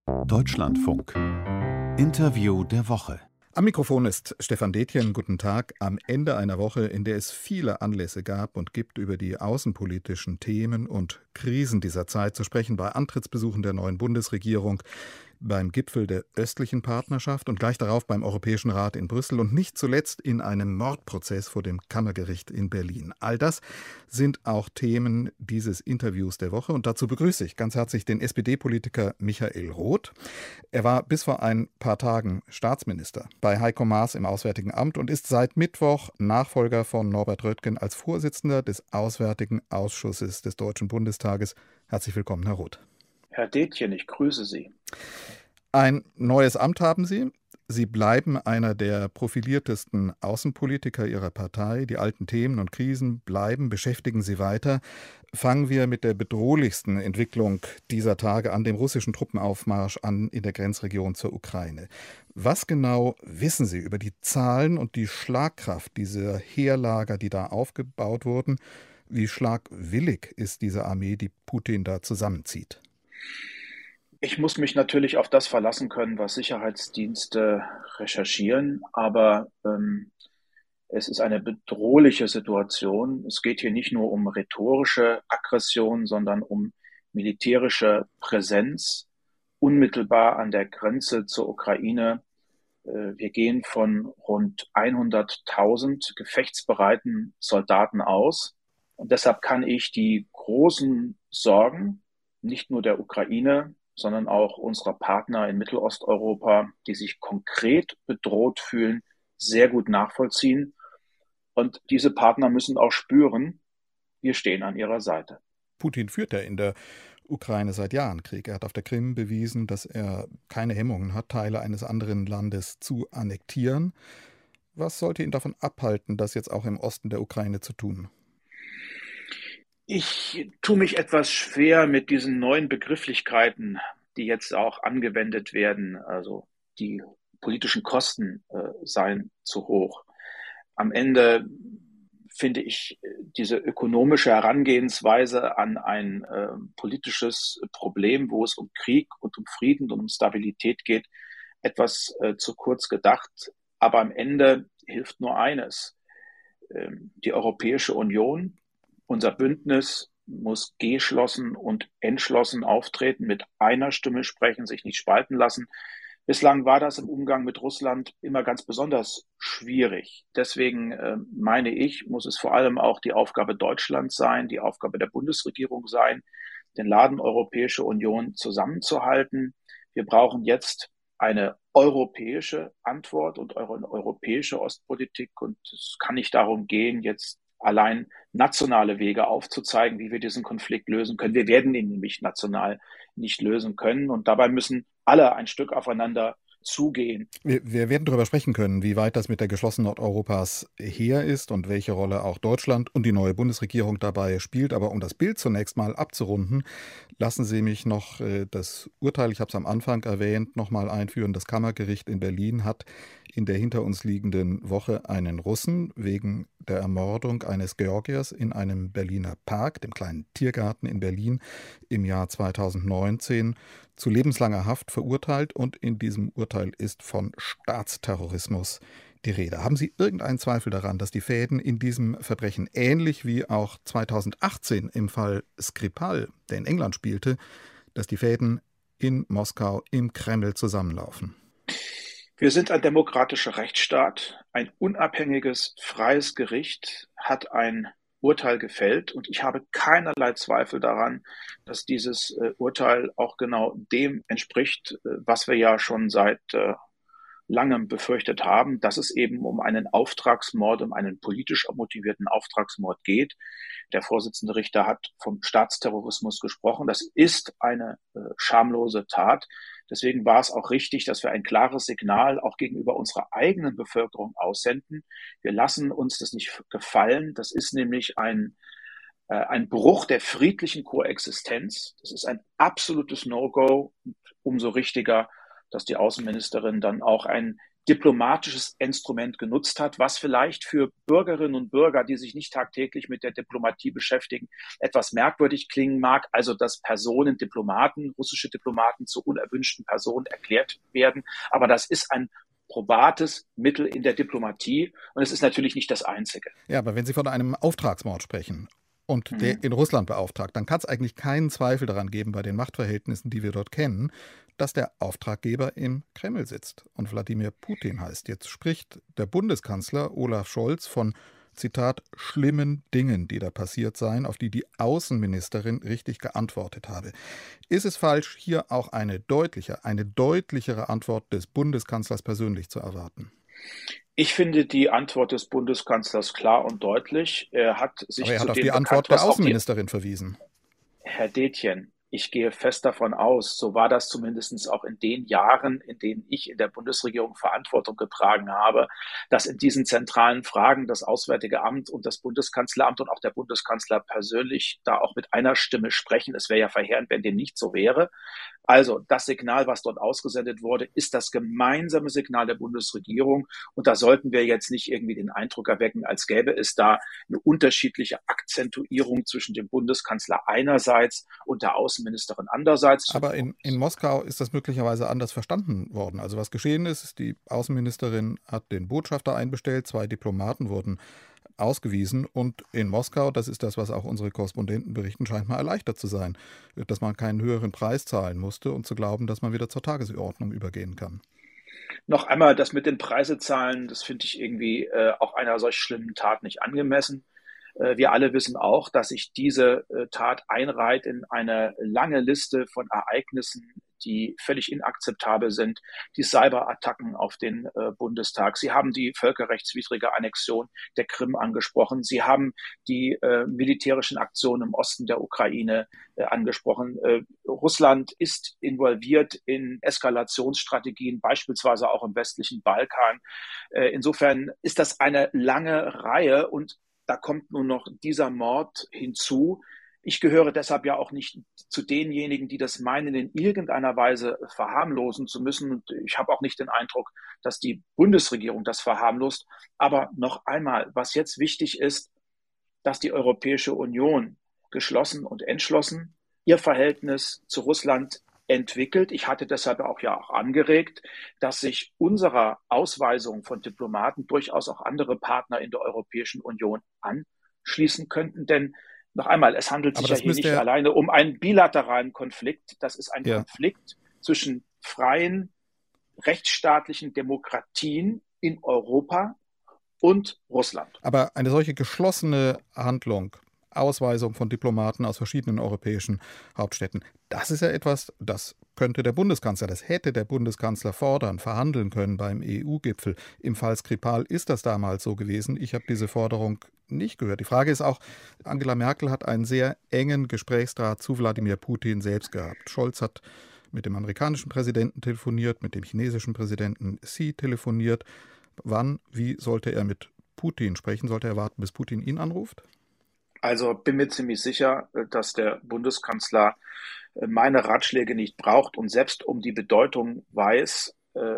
Deutschlandfunk. Interview der Woche. Am Mikrofon ist Stefan Detjen. Guten Tag. Am Ende einer Woche, in der es viele Anlässe gab und gibt, über die außenpolitischen Themen und Krisen dieser Zeit zu sprechen, bei Antrittsbesuchen der neuen Bundesregierung, beim Gipfel der östlichen Partnerschaft und gleich darauf beim Europäischen Rat in Brüssel und nicht zuletzt in einem Mordprozess vor dem Kammergericht in Berlin. All das sind auch Themen dieses Interviews der Woche und dazu begrüße ich ganz herzlich den SPD-Politiker Michael Roth. Er war bis vor ein paar Tagen Staatsminister bei Heiko Maas im Auswärtigen Amt und ist seit Mittwoch Nachfolger von Norbert Röttgen als Vorsitzender des Auswärtigen Ausschusses des Deutschen Bundestages. Herzlich willkommen, Herr Roth. Herr Detjen, ich grüße Sie. Ein neues Amt haben Sie. Sie bleiben einer der profiliertesten Außenpolitiker Ihrer Partei. Die alten Themen und Krisen bleiben, beschäftigen Sie weiter. Fangen wir mit der bedrohlichsten Entwicklung dieser Tage an, dem russischen Truppenaufmarsch an in der Grenzregion zur Ukraine. Was genau wissen Sie über die Zahlen und die Schlagkraft dieser Heerlager, die da aufgebaut wurden? Wie schlagwillig ist diese Armee, die Putin da zusammenzieht? Ich muss mich natürlich auf das verlassen können, was Sicherheitsdienste recherchieren, aber es ist eine bedrohliche Situation. Es geht hier nicht nur um rhetorische Aggression, sondern um militärische Präsenz unmittelbar an der Grenze zur Ukraine. Wir gehen von rund 100.000 gefechtsbereiten Soldaten aus. Und deshalb kann ich die großen Sorgen nicht nur der Ukraine, sondern auch unserer Partner in Mittelosteuropa, die sich konkret bedroht fühlen, sehr gut nachvollziehen. Und diese Partner müssen auch spüren, wir stehen an ihrer Seite. Putin führt ja in der Ukraine seit Jahren Krieg. Er hat auf der Krim bewiesen, dass er keine Hemmungen hat, Teile eines anderen Landes zu annektieren. Was sollte ihn davon abhalten, das jetzt auch im Osten der Ukraine zu tun? Ich tue mich etwas schwer mit diesen neuen Begrifflichkeiten, die jetzt auch angewendet werden. Also die politischen Kosten seien zu hoch. Am Ende finde ich diese ökonomische Herangehensweise an ein politisches Problem, wo es um Krieg und um Frieden und um Stabilität geht, etwas zu kurz gedacht. Aber am Ende hilft nur eines. Die Europäische Union, unser Bündnis, muss geschlossen und entschlossen auftreten, mit einer Stimme sprechen, sich nicht spalten lassen. Bislang war das im Umgang mit Russland immer ganz besonders schwierig. Deswegen meine ich, muss es vor allem auch die Aufgabe Deutschlands sein, die Aufgabe der Bundesregierung sein, den Laden Europäische Union zusammenzuhalten. Wir brauchen jetzt eine europäische Antwort und eine europäische Ostpolitik. Und es kann nicht darum gehen, jetzt allein nationale Wege aufzuzeigen, wie wir diesen Konflikt lösen können. Wir werden ihn nämlich national nicht lösen können. Und dabei müssen alle ein Stück aufeinander zugehen. Wir werden darüber sprechen können, wie weit das mit der Geschlossenheit Europas her ist und welche Rolle auch Deutschland und die neue Bundesregierung dabei spielt. Aber um das Bild zunächst mal abzurunden, lassen Sie mich noch das Urteil, ich habe es am Anfang erwähnt, noch mal einführen. Das Kammergericht in Berlin hat in der hinter uns liegenden Woche einen Russen wegen der Ermordung eines Georgiers in einem Berliner Park, dem kleinen Tiergarten in Berlin, im Jahr 2019 zu lebenslanger Haft verurteilt, und in diesem Urteil ist von Staatsterrorismus die Rede. Haben Sie irgendeinen Zweifel daran, dass die Fäden in diesem Verbrechen ähnlich wie auch 2018 im Fall Skripal, der in England spielte, dass die Fäden in Moskau im Kreml zusammenlaufen? Wir sind ein demokratischer Rechtsstaat. Ein unabhängiges, freies Gericht hat ein Urteil gefällt und ich habe keinerlei Zweifel daran, dass dieses Urteil auch genau dem entspricht, was wir ja schon seit langem befürchtet haben, dass es eben um einen Auftragsmord, um einen politisch motivierten Auftragsmord geht. Der Vorsitzende Richter hat vom Staatsterrorismus gesprochen. Das ist eine schamlose Tat. Deswegen war es auch richtig, dass wir ein klares Signal auch gegenüber unserer eigenen Bevölkerung aussenden. Wir lassen uns das nicht gefallen. Das ist nämlich ein Bruch der friedlichen Koexistenz. Das ist ein absolutes No-Go. Umso richtiger, dass die Außenministerin dann auch ein diplomatisches Instrument genutzt hat, was vielleicht für Bürgerinnen und Bürger, die sich nicht tagtäglich mit der Diplomatie beschäftigen, etwas merkwürdig klingen mag. Also, dass Personen, Diplomaten, russische Diplomaten zu unerwünschten Personen erklärt werden. Aber das ist ein probates Mittel in der Diplomatie und es ist natürlich nicht das einzige. Ja, aber wenn Sie von einem Auftragsmord sprechen und der in Russland beauftragt, dann kann es eigentlich keinen Zweifel daran geben, bei den Machtverhältnissen, die wir dort kennen, dass der Auftraggeber im Kreml sitzt und Wladimir Putin heißt. Jetzt spricht der Bundeskanzler Olaf Scholz von, Zitat, schlimmen Dingen, die da passiert seien, auf die die Außenministerin richtig geantwortet habe. Ist es falsch, hier auch eine deutlichere Antwort des Bundeskanzlers persönlich zu erwarten? Ich finde die Antwort des Bundeskanzlers klar und deutlich. Er hat sich Aber er zu hat auf dem die Antwort bekannt, was der auch die Außenministerin verwiesen. Herr Detjen, ich gehe fest davon aus, so war das zumindest auch in den Jahren, in denen ich in der Bundesregierung Verantwortung getragen habe, dass in diesen zentralen Fragen das Auswärtige Amt und das Bundeskanzleramt und auch der Bundeskanzler persönlich da auch mit einer Stimme sprechen. Es wäre ja verheerend, wenn dem nicht so wäre. Also das Signal, was dort ausgesendet wurde, ist das gemeinsame Signal der Bundesregierung. Und da sollten wir jetzt nicht irgendwie den Eindruck erwecken, als gäbe es da eine unterschiedliche Akzentuierung zwischen dem Bundeskanzler einerseits und der Außenministerin andererseits. Aber in Moskau ist das möglicherweise anders verstanden worden. Also was geschehen ist, die Außenministerin hat den Botschafter einbestellt, 2 Diplomaten wurden ausgewiesen und in Moskau, das ist das, was auch unsere Korrespondenten berichten, scheint mal erleichtert zu sein, dass man keinen höheren Preis zahlen musste und zu glauben, dass man wieder zur Tagesordnung übergehen kann. Noch einmal, das mit den Preisezahlen, das finde ich irgendwie auch einer solch schlimmen Tat nicht angemessen. Wir alle wissen auch, dass sich diese Tat einreiht in eine lange Liste von Ereignissen, die völlig inakzeptabel sind. Die Cyberattacken auf den Bundestag. Sie haben die völkerrechtswidrige Annexion der Krim angesprochen. Sie haben die militärischen Aktionen im Osten der Ukraine angesprochen. Russland ist involviert in Eskalationsstrategien, beispielsweise auch im westlichen Balkan. Insofern ist das eine lange Reihe und da kommt nun noch dieser Mord hinzu. Ich gehöre deshalb ja auch nicht zu denjenigen, die das meinen, in irgendeiner Weise verharmlosen zu müssen. Und ich habe auch nicht den Eindruck, dass die Bundesregierung das verharmlost. Aber noch einmal, was jetzt wichtig ist, dass die Europäische Union geschlossen und entschlossen ihr Verhältnis zu Russland entwickelt. Ich hatte deshalb auch angeregt, dass sich unserer Ausweisung von Diplomaten durchaus auch andere Partner in der Europäischen Union anschließen könnten. Denn noch einmal, es handelt sich ja hier nicht alleine um einen bilateralen Konflikt. Das ist ein Konflikt zwischen freien, rechtsstaatlichen Demokratien in Europa und Russland. Aber eine solche geschlossene Handlung, Ausweisung von Diplomaten aus verschiedenen europäischen Hauptstädten, das ist ja etwas, das könnte der Bundeskanzler, das hätte der Bundeskanzler fordern, verhandeln können beim EU-Gipfel. Im Fall Skripal ist das damals so gewesen. Ich habe diese Forderung nicht gehört. Die Frage ist auch, Angela Merkel hat einen sehr engen Gesprächsdraht zu Wladimir Putin selbst gehabt. Scholz hat mit dem amerikanischen Präsidenten telefoniert, mit dem chinesischen Präsidenten Xi telefoniert. Wann, wie sollte er mit Putin sprechen? Sollte er warten, bis Putin ihn anruft? Also bin mir ziemlich sicher, dass der Bundeskanzler meine Ratschläge nicht braucht und selbst um die Bedeutung weiß,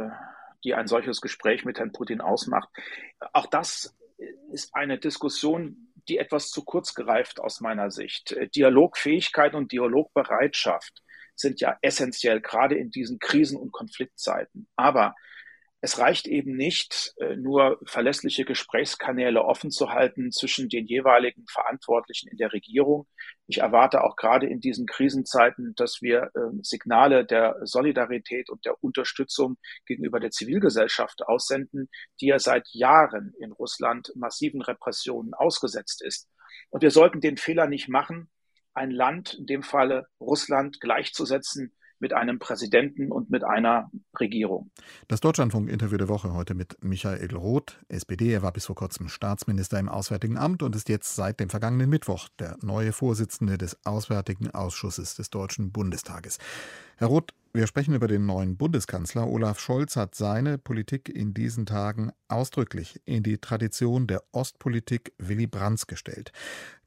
die ein solches Gespräch mit Herrn Putin ausmacht. Auch das ist eine Diskussion, die etwas zu kurz gereift aus meiner Sicht. Dialogfähigkeit und Dialogbereitschaft sind ja essentiell, gerade in diesen Krisen- und Konfliktzeiten. Aber es reicht eben nicht, nur verlässliche Gesprächskanäle offen zu halten zwischen den jeweiligen Verantwortlichen in der Regierung. Ich erwarte auch gerade in diesen Krisenzeiten, dass wir Signale der Solidarität und der Unterstützung gegenüber der Zivilgesellschaft aussenden, die ja seit Jahren in Russland massiven Repressionen ausgesetzt ist. Und wir sollten den Fehler nicht machen, ein Land, in dem Falle Russland, gleichzusetzen mit einem Präsidenten und mit einer Regierung. Das Deutschlandfunk-Interview der Woche heute mit Michael Roth, SPD. Er war bis vor kurzem Staatsminister im Auswärtigen Amt und ist jetzt seit dem vergangenen Mittwoch der neue Vorsitzende des Auswärtigen Ausschusses des Deutschen Bundestages. Herr Roth, wir sprechen über den neuen Bundeskanzler. Olaf Scholz hat seine Politik in diesen Tagen ausdrücklich in die Tradition der Ostpolitik Willy Brandts gestellt.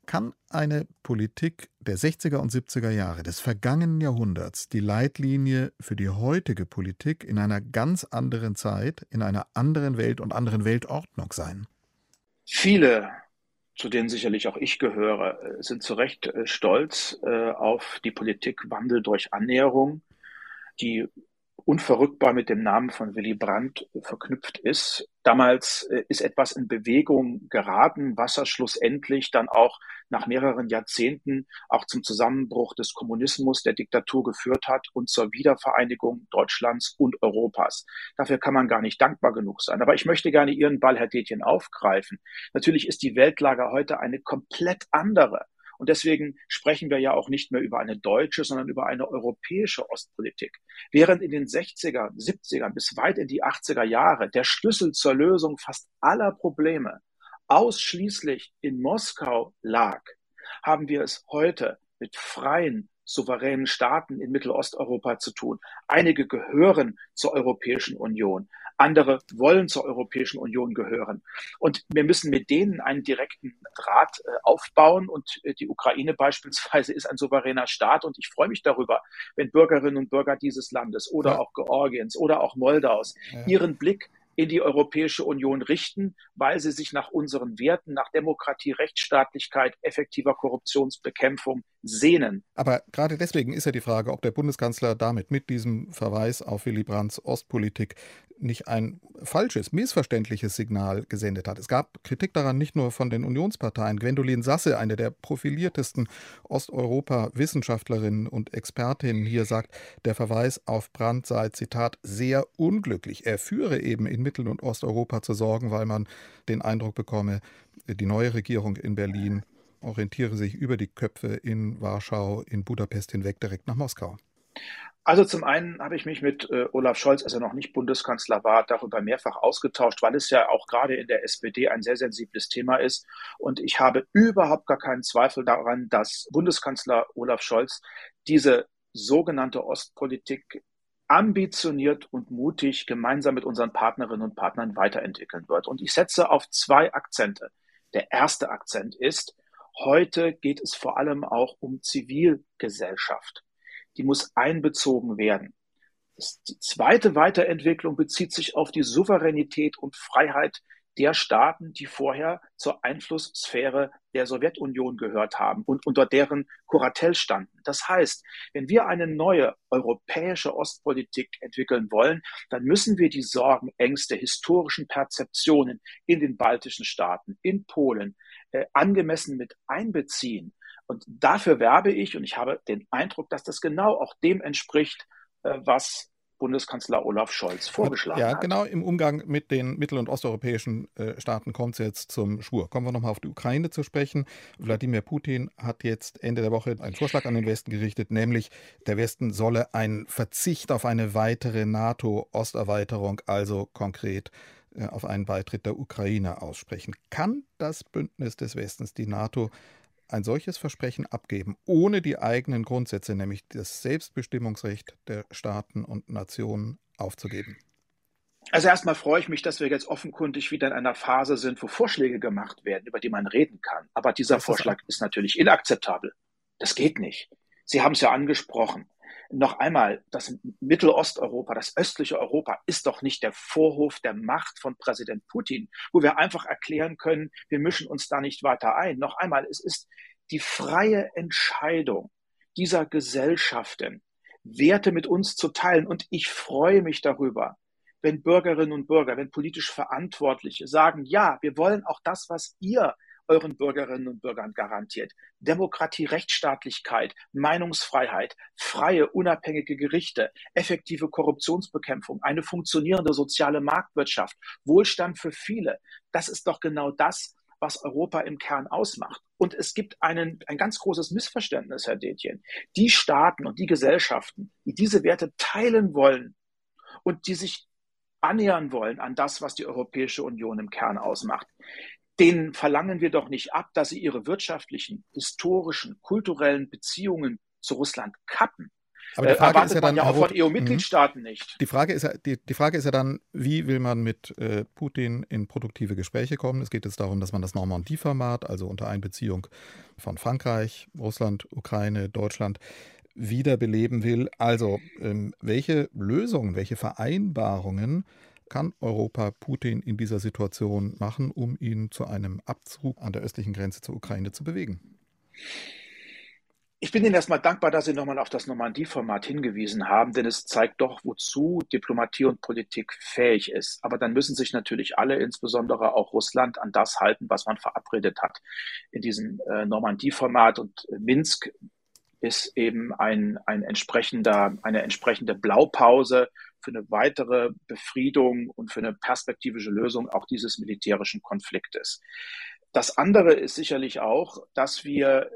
Kann eine Politik der 60er und 70er Jahre des vergangenen Jahrhunderts die Leitlinie für die heutige Politik in einer ganz anderen Zeit, in einer anderen Welt und anderen Weltordnung sein? Viele, zu denen sicherlich auch ich gehöre, sind zu Recht stolz auf die Politik Wandel durch Annäherung, die unverrückbar mit dem Namen von Willy Brandt verknüpft ist. Damals ist etwas in Bewegung geraten, was er schlussendlich dann auch nach mehreren Jahrzehnten auch zum Zusammenbruch des Kommunismus, der Diktatur geführt hat und zur Wiedervereinigung Deutschlands und Europas. Dafür kann man gar nicht dankbar genug sein. Aber ich möchte gerne Ihren Ball, Herr Detjen, aufgreifen. Natürlich ist die Weltlage heute eine komplett andere. Und deswegen sprechen wir ja auch nicht mehr über eine deutsche, sondern über eine europäische Ostpolitik. Während in den 60er, 70er bis weit in die 80er Jahre der Schlüssel zur Lösung fast aller Probleme ausschließlich in Moskau lag, haben wir es heute mit freien, souveränen Staaten in Mittelosteuropa zu tun. Einige gehören zur Europäischen Union. Andere wollen zur Europäischen Union gehören. Und wir müssen mit denen einen direkten Draht aufbauen. Und die Ukraine beispielsweise ist ein souveräner Staat. Und ich freue mich darüber, wenn Bürgerinnen und Bürger dieses Landes oder auch Georgiens oder auch Moldaus ihren Blick in die Europäische Union richten, weil sie sich nach unseren Werten, nach Demokratie, Rechtsstaatlichkeit, effektiver Korruptionsbekämpfung sehnen. Aber gerade deswegen ist ja die Frage, ob der Bundeskanzler damit mit diesem Verweis auf Willy Brandts Ostpolitik nicht ein falsches, missverständliches Signal gesendet hat. Es gab Kritik daran nicht nur von den Unionsparteien. Gwendolin Sasse, eine der profiliertesten Osteuropa-Wissenschaftlerinnen und Expertinnen hier, sagt, der Verweis auf Brandt sei, Zitat, sehr unglücklich. Er führe eben in Mittel- und Osteuropa zu Sorgen, weil man den Eindruck bekomme, die neue Regierung in Berlin orientiere sich über die Köpfe in Warschau, in Budapest hinweg direkt nach Moskau. Also zum einen habe ich mich mit Olaf Scholz, als er noch nicht Bundeskanzler war, darüber mehrfach ausgetauscht, weil es ja auch gerade in der SPD ein sehr sensibles Thema ist. Und ich habe überhaupt gar keinen Zweifel daran, dass Bundeskanzler Olaf Scholz diese sogenannte Ostpolitik ambitioniert und mutig gemeinsam mit unseren Partnerinnen und Partnern weiterentwickeln wird. Und ich setze auf zwei Akzente. Der erste Akzent ist, heute geht es vor allem auch um Zivilgesellschaft. Die muss einbezogen werden. Die zweite Weiterentwicklung bezieht sich auf die Souveränität und Freiheit der Staaten, die vorher zur Einflusssphäre der Sowjetunion gehört haben und unter deren Kuratell standen. Das heißt, wenn wir eine neue europäische Ostpolitik entwickeln wollen, dann müssen wir die Sorgen, Ängste, historischen Perzeptionen in den baltischen Staaten, in Polen angemessen mit einbeziehen. Und dafür werbe ich, und ich habe den Eindruck, dass das genau auch dem entspricht, was Bundeskanzler Olaf Scholz vorgeschlagen hat. Ja, genau im Umgang mit den mittel- und osteuropäischen Staaten kommt es jetzt zum Schwur. Kommen wir nochmal auf die Ukraine zu sprechen. Wladimir Putin hat jetzt Ende der Woche einen Vorschlag an den Westen gerichtet, nämlich der Westen solle einen Verzicht auf eine weitere NATO-Osterweiterung, also konkret auf einen Beitritt der Ukraine aussprechen. Kann das Bündnis des Westens, die NATO, ein solches Versprechen abgeben, ohne die eigenen Grundsätze, nämlich das Selbstbestimmungsrecht der Staaten und Nationen, aufzugeben? Also erstmal freue ich mich, dass wir jetzt offenkundig wieder in einer Phase sind, wo Vorschläge gemacht werden, über die man reden kann. Aber dieser Vorschlag ist natürlich inakzeptabel. Das geht nicht. Sie haben es ja angesprochen. Noch einmal, das Mittelosteuropa, das östliche Europa ist doch nicht der Vorhof der Macht von Präsident Putin, wo wir einfach erklären können, wir mischen uns da nicht weiter ein. Noch einmal, es ist die freie Entscheidung dieser Gesellschaften, Werte mit uns zu teilen. Und ich freue mich darüber, wenn Bürgerinnen und Bürger, wenn politisch Verantwortliche sagen, ja, wir wollen auch das, was ihr euren Bürgerinnen und Bürgern garantiert. Demokratie, Rechtsstaatlichkeit, Meinungsfreiheit, freie, unabhängige Gerichte, effektive Korruptionsbekämpfung, eine funktionierende soziale Marktwirtschaft, Wohlstand für viele. Das ist doch genau das, was Europa im Kern ausmacht. Und es gibt ein ganz großes Missverständnis, Herr Detjen. Die Staaten und die Gesellschaften, die diese Werte teilen wollen und die sich annähern wollen an das, was die Europäische Union im Kern ausmacht, denen verlangen wir doch nicht ab, dass sie ihre wirtschaftlichen, historischen, kulturellen Beziehungen zu Russland kappen. Aber die Frage ist ja man dann, ja Herr auch von Roth, EU-Mitgliedstaaten nicht. die Frage ist ja dann, wie will man mit Putin in produktive Gespräche kommen? Es geht jetzt darum, dass man das Normandie-Format, also unter Einbeziehung von Frankreich, Russland, Ukraine, Deutschland, wiederbeleben will. Also welche Lösungen, welche Vereinbarungen kann Europa Putin in dieser Situation machen, um ihn zu einem Abzug an der östlichen Grenze zur Ukraine zu bewegen? Ich bin Ihnen erstmal dankbar, dass Sie nochmal auf das Normandie-Format hingewiesen haben, denn es zeigt doch, wozu Diplomatie und Politik fähig ist. Aber dann müssen sich natürlich alle, insbesondere auch Russland, an das halten, was man verabredet hat in diesem Normandie-Format. Und Minsk ist eben eine entsprechende Blaupause für eine weitere Befriedung und für eine perspektivische Lösung auch dieses militärischen Konfliktes. Das andere ist sicherlich auch, dass wir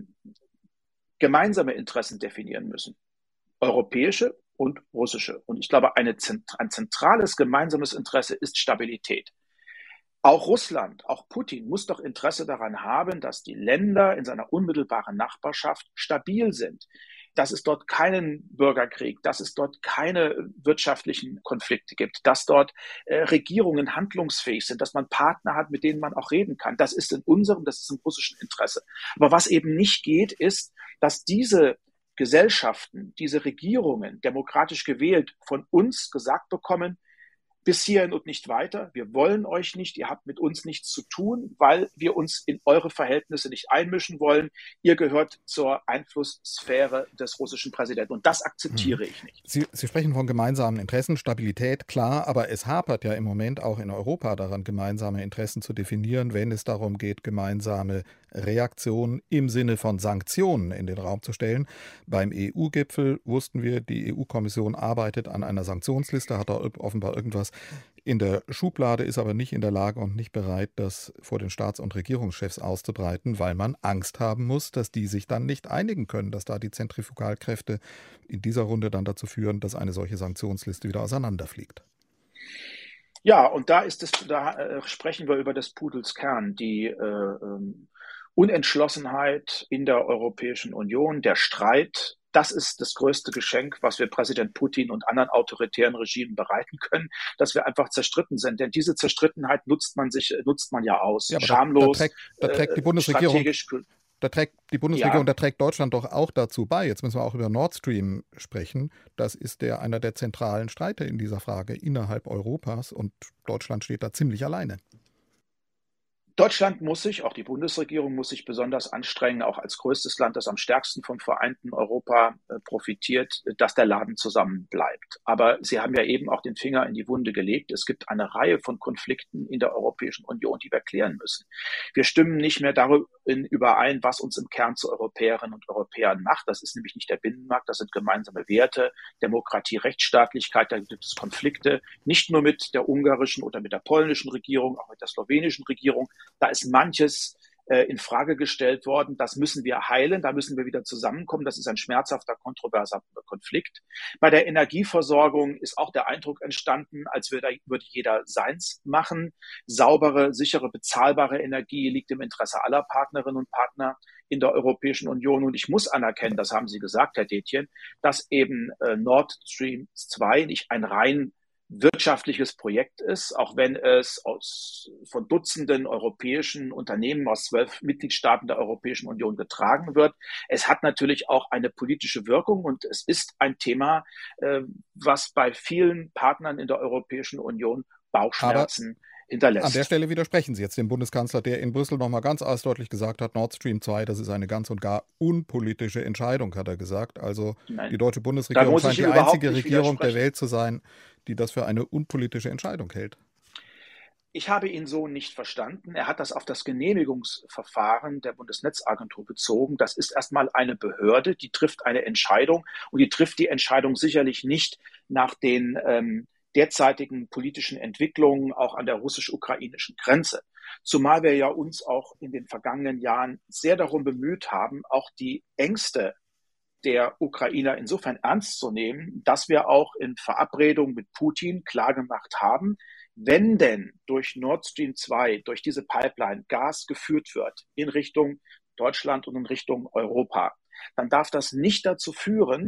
gemeinsame Interessen definieren müssen, europäische und russische. Und ich glaube, ein zentrales gemeinsames Interesse ist Stabilität. Auch Russland, auch Putin muss doch Interesse daran haben, dass die Länder in seiner unmittelbaren Nachbarschaft stabil sind, dass es dort keinen Bürgerkrieg, dass es dort keine wirtschaftlichen Konflikte gibt, dass dort Regierungen handlungsfähig sind, dass man Partner hat, mit denen man auch reden kann. Das ist das ist im russischen Interesse. Aber was eben nicht geht, ist, dass diese Gesellschaften, diese Regierungen, demokratisch gewählt, von uns gesagt bekommen, bis hierhin und nicht weiter. Wir wollen euch nicht, ihr habt mit uns nichts zu tun, weil wir uns in eure Verhältnisse nicht einmischen wollen. Ihr gehört zur Einflusssphäre des russischen Präsidenten und das akzeptiere ich nicht. Sie sprechen von gemeinsamen Interessen, Stabilität, klar, aber es hapert ja im Moment auch in Europa daran, gemeinsame Interessen zu definieren, wenn es darum geht, gemeinsame Reaktionen im Sinne von Sanktionen in den Raum zu stellen. Beim EU-Gipfel wussten wir, die EU-Kommission arbeitet an einer Sanktionsliste, hat da offenbar irgendwas in der Schublade, ist aber nicht in der Lage und nicht bereit, das vor den Staats- und Regierungschefs auszubreiten, weil man Angst haben muss, dass die sich dann nicht einigen können, dass da die Zentrifugalkräfte in dieser Runde dann dazu führen, dass eine solche Sanktionsliste wieder auseinanderfliegt. Ja, und da sprechen wir über des Pudels Kern, die Unentschlossenheit in der Europäischen Union, der Streit. Das ist das größte Geschenk, was wir Präsident Putin und anderen autoritären Regimen bereiten können, dass wir einfach zerstritten sind. Denn diese Zerstrittenheit nutzt man ja aus. Ja, aber schamlos, da trägt die Bundesregierung, strategisch. da trägt Deutschland doch auch dazu bei. Jetzt müssen wir auch über Nord Stream sprechen. Das ist einer der zentralen Streiter in dieser Frage innerhalb Europas und Deutschland steht da ziemlich alleine. Deutschland auch die Bundesregierung muss sich besonders anstrengen, auch als größtes Land, das am stärksten vom vereinten Europa profitiert, dass der Laden zusammen bleibt. Aber Sie haben ja eben auch den Finger in die Wunde gelegt. Es gibt eine Reihe von Konflikten in der Europäischen Union, die wir klären müssen. Wir stimmen nicht mehr darüber überein, was uns im Kern zu Europäerinnen und Europäern macht. Das ist nämlich nicht der Binnenmarkt, das sind gemeinsame Werte, Demokratie, Rechtsstaatlichkeit, da gibt es Konflikte, nicht nur mit der ungarischen oder mit der polnischen Regierung, auch mit der slowenischen Regierung. Da ist manches in Frage gestellt worden. Das müssen wir heilen. Da müssen wir wieder zusammenkommen. Das ist ein schmerzhafter, kontroverser Konflikt. Bei der Energieversorgung ist auch der Eindruck entstanden, als würde jeder seins machen. Saubere, sichere, bezahlbare Energie liegt im Interesse aller Partnerinnen und Partner in der Europäischen Union. Und ich muss anerkennen, das haben Sie gesagt, Herr Detjen, dass eben Nord Stream 2 nicht ein rein wirtschaftliches Projekt ist, auch wenn es von Dutzenden europäischen Unternehmen aus 12 Mitgliedstaaten der Europäischen Union getragen wird. Es hat natürlich auch eine politische Wirkung und es ist ein Thema, was bei vielen Partnern in der Europäischen Union Bauchschmerzen hinterlässt. An der Stelle widersprechen Sie jetzt dem Bundeskanzler, der in Brüssel nochmal ganz ausdrücklich gesagt hat, Nord Stream 2, das ist eine ganz und gar unpolitische Entscheidung, hat er gesagt. Also Nein, die deutsche Bundesregierung scheint die einzige Regierung der Welt zu sein, die das für eine unpolitische Entscheidung hält. Ich habe ihn so nicht verstanden. Er hat das auf das Genehmigungsverfahren der Bundesnetzagentur bezogen. Das ist erstmal eine Behörde, die trifft eine Entscheidung und die trifft die Entscheidung sicherlich nicht nach den derzeitigen politischen Entwicklungen auch an der russisch-ukrainischen Grenze. Zumal wir ja uns auch in den vergangenen Jahren sehr darum bemüht haben, auch die Ängste der Ukrainer insofern ernst zu nehmen, dass wir auch in Verabredungen mit Putin klargemacht haben, wenn denn durch Nord Stream 2, durch diese Pipeline Gas geführt wird in Richtung Deutschland und in Richtung Europa, dann darf das nicht dazu führen,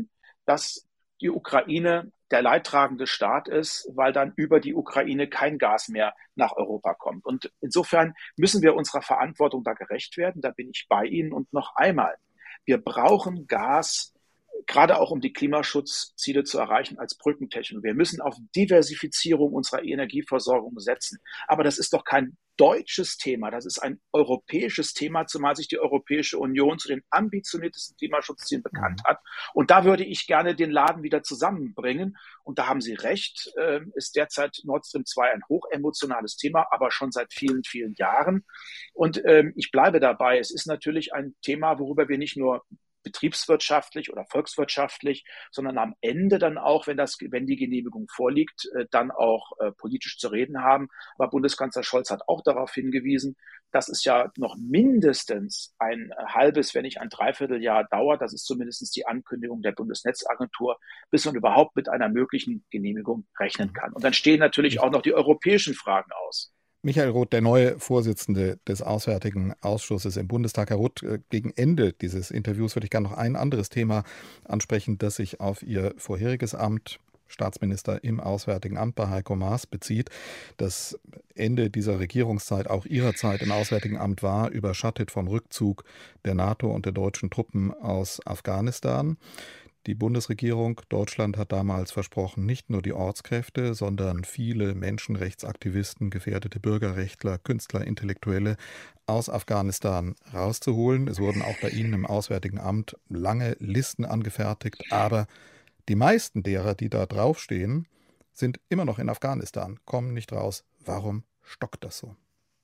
dass die Ukraine der leidtragende Staat ist, weil dann über die Ukraine kein Gas mehr nach Europa kommt. Und insofern müssen wir unserer Verantwortung da gerecht werden. Da bin ich bei Ihnen. Und noch einmal, wir brauchen Gas, gerade auch um die Klimaschutzziele zu erreichen, als Brückentechnologie. Wir müssen auf Diversifizierung unserer Energieversorgung setzen. Aber das ist doch kein deutsches Thema, das ist ein europäisches Thema, zumal sich die Europäische Union zu den ambitioniertesten Klimaschutzzielen bekannt hat. Und da würde ich gerne den Laden wieder zusammenbringen. Und da haben Sie recht, ist derzeit Nord Stream 2 ein hochemotionales Thema, aber schon seit vielen, vielen Jahren. Und ich bleibe dabei, es ist natürlich ein Thema, worüber wir nicht nur betriebswirtschaftlich oder volkswirtschaftlich, sondern am Ende dann auch, wenn die Genehmigung vorliegt, dann auch politisch zu reden haben. Aber Bundeskanzler Scholz hat auch darauf hingewiesen, dass es ja noch mindestens ein halbes, wenn nicht ein Dreivierteljahr dauert. Das ist zumindest die Ankündigung der Bundesnetzagentur, bis man überhaupt mit einer möglichen Genehmigung rechnen kann. Und dann stehen natürlich auch noch die europäischen Fragen aus. Michael Roth, der neue Vorsitzende des Auswärtigen Ausschusses im Bundestag. Herr Roth, gegen Ende dieses Interviews würde ich gerne noch ein anderes Thema ansprechen, das sich auf Ihr vorheriges Amt, Staatsminister im Auswärtigen Amt bei Heiko Maas, bezieht. Das Ende dieser Regierungszeit, auch Ihrer Zeit im Auswärtigen Amt, war überschattet vom Rückzug der NATO und der deutschen Truppen aus Afghanistan. Die Bundesregierung Deutschland hat damals versprochen, nicht nur die Ortskräfte, sondern viele Menschenrechtsaktivisten, gefährdete Bürgerrechtler, Künstler, Intellektuelle aus Afghanistan rauszuholen. Es wurden auch bei Ihnen im Auswärtigen Amt lange Listen angefertigt, aber die meisten derer, die da draufstehen, sind immer noch in Afghanistan, kommen nicht raus. Warum stockt das so?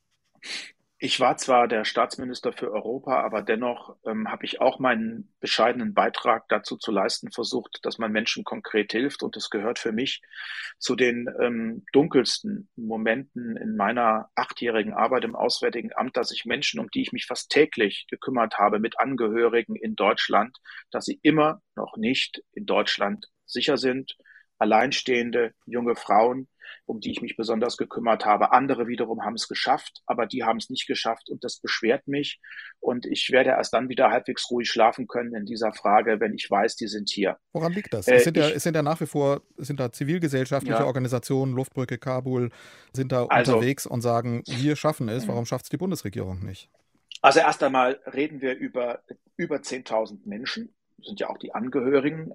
Ich war zwar der Staatsminister für Europa, aber dennoch habe ich auch meinen bescheidenen Beitrag dazu zu leisten versucht, dass man Menschen konkret hilft. Und es gehört für mich zu den dunkelsten Momenten in meiner 8-jährigen Arbeit im Auswärtigen Amt, dass ich Menschen, um die ich mich fast täglich gekümmert habe, mit Angehörigen in Deutschland, dass sie immer noch nicht in Deutschland sicher sind. Alleinstehende, junge Frauen, um die ich mich besonders gekümmert habe. Andere wiederum haben es geschafft, aber die haben es nicht geschafft und das beschwert mich. Und ich werde erst dann wieder halbwegs ruhig schlafen können in dieser Frage, wenn ich weiß, die sind hier. Woran liegt das? Es sind ja nach wie vor zivilgesellschaftliche Ja, Organisationen, Luftbrücke Kabul, sind da unterwegs und sagen, wir schaffen es. Warum schafft es die Bundesregierung nicht? Also erst einmal reden wir über 10.000 Menschen, das sind ja auch die Angehörigen.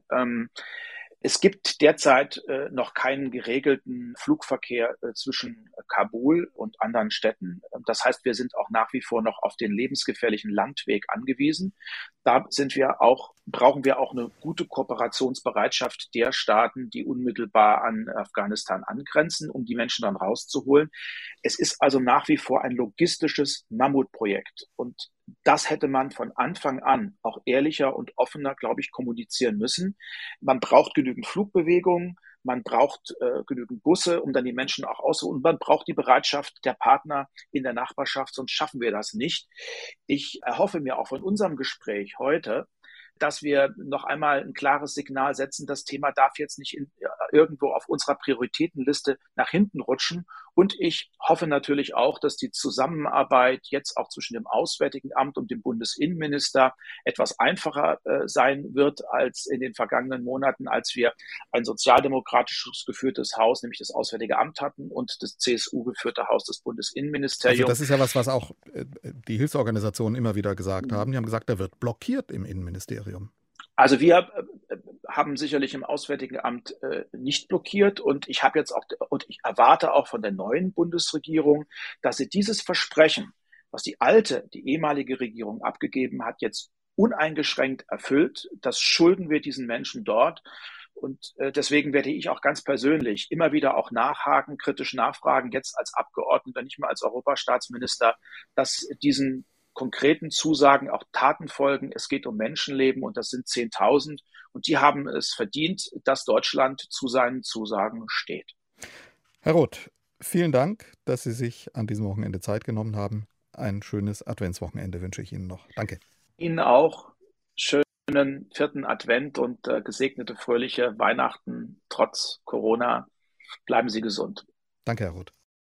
Es gibt derzeit noch keinen geregelten Flugverkehr zwischen Kabul und anderen Städten. Das heißt, wir sind auch nach wie vor noch auf den lebensgefährlichen Landweg angewiesen. Da brauchen wir auch eine gute Kooperationsbereitschaft der Staaten, die unmittelbar an Afghanistan angrenzen, um die Menschen dann rauszuholen. Es ist also nach wie vor ein logistisches Mammutprojekt. Und das hätte man von Anfang an auch ehrlicher und offener, glaube ich, kommunizieren müssen. Man braucht genügend Flugbewegungen, man braucht genügend Busse, um dann die Menschen auch auszuholen. Und man braucht die Bereitschaft der Partner in der Nachbarschaft, sonst schaffen wir das nicht. Ich erhoffe mir auch von unserem Gespräch heute, dass wir noch einmal ein klares Signal setzen. Das Thema darf jetzt nicht irgendwo auf unserer Prioritätenliste nach hinten rutschen. Und ich hoffe natürlich auch, dass die Zusammenarbeit jetzt auch zwischen dem Auswärtigen Amt und dem Bundesinnenminister etwas einfacher sein wird als in den vergangenen Monaten, als wir ein sozialdemokratisches geführtes Haus, nämlich das Auswärtige Amt hatten, und das CSU geführte Haus, das Bundesinnenministerium. Also das ist ja was auch die Hilfsorganisationen immer wieder gesagt haben. Die haben gesagt, der wird blockiert im Innenministerium. Also wir haben sicherlich im Auswärtigen Amt nicht blockiert und ich erwarte auch von der neuen Bundesregierung, dass sie dieses Versprechen, was die ehemalige Regierung abgegeben hat, jetzt uneingeschränkt erfüllt. Das schulden wir diesen Menschen dort. Und deswegen werde ich auch ganz persönlich immer wieder auch nachhaken, kritisch nachfragen, jetzt als Abgeordneter, nicht mehr als Europastaatsminister, dass diesen konkreten Zusagen auch Taten folgen. Es geht um Menschenleben und das sind 10.000 und die haben es verdient, dass Deutschland zu seinen Zusagen steht. Herr Roth, vielen Dank, dass Sie sich an diesem Wochenende Zeit genommen haben. Ein schönes Adventswochenende wünsche ich Ihnen noch. Danke. Ihnen auch schönen 4. Advent und gesegnete, fröhliche Weihnachten trotz Corona. Bleiben Sie gesund. Danke, Herr Roth.